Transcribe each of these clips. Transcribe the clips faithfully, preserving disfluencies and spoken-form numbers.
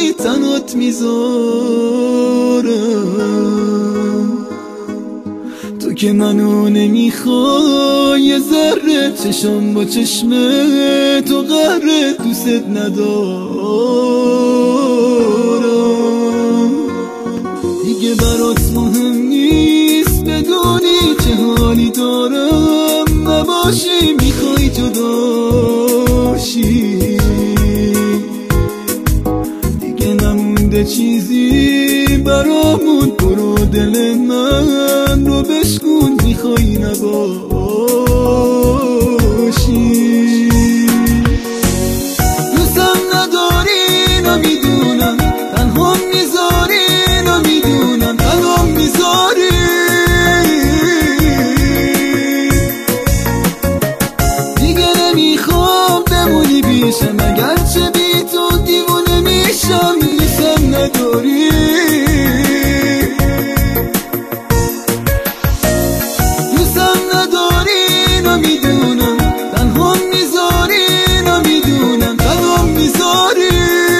سوزی تنات میذارم. تو که منو نمیخوای یه ذره، چشم با چشم تو قهر دوست ندارم. دیگه برات مهم نیست بدونی چه حالی دارم، نباشی میخوای جداشی. دیگه نمونده چیزی برامون، برو دل من رو بشکن میخوای نباشی. دوستم نداری نمیدونم، تنها میذاری نمیدونم، تنها میذاری. دیگه نمیخوام بمونی پیشم، اگرچه بی تو دیوونه میشم. دوستم نداری، دوستم نداری نمیدونم، تنها میذاری نمیدونم، تنها میذاری.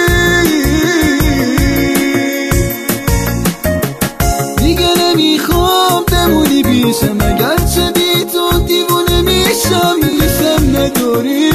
دیگه نمیخوام بمونی پیشم، اگرچه بی تو دیوونه میشم. دوستم نداری.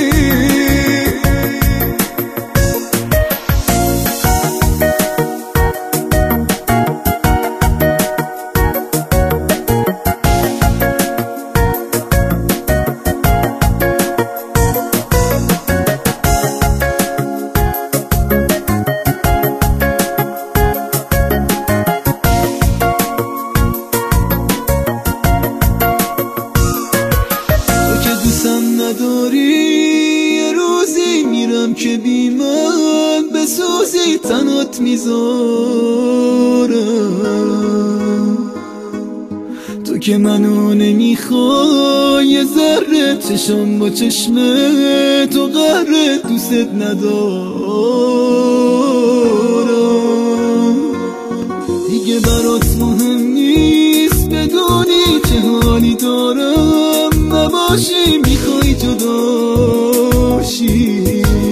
نداری یه روزی میرم که بی من بسوزی تنات میذارم. تو که منو نمیخوای یه ذره، چشم با چشم تو قهر دوست ندارم. دیگه برات مهم نیست بدونی چه حالی دارم، نباشی میخوای جداشی.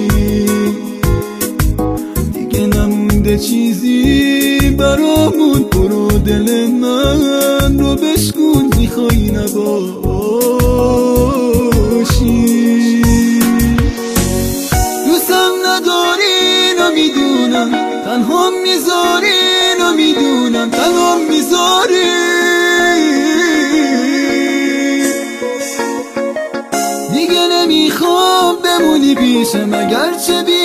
دیگه نمونده چیزی برامون، برو دل من رو بشکن میخوای نباشی. دوستم نداری نمیدونم، تنها میذاری نمیدونم، تنها میذاری. دیگه نمیخوام بمونی پیشم، اگرچه بی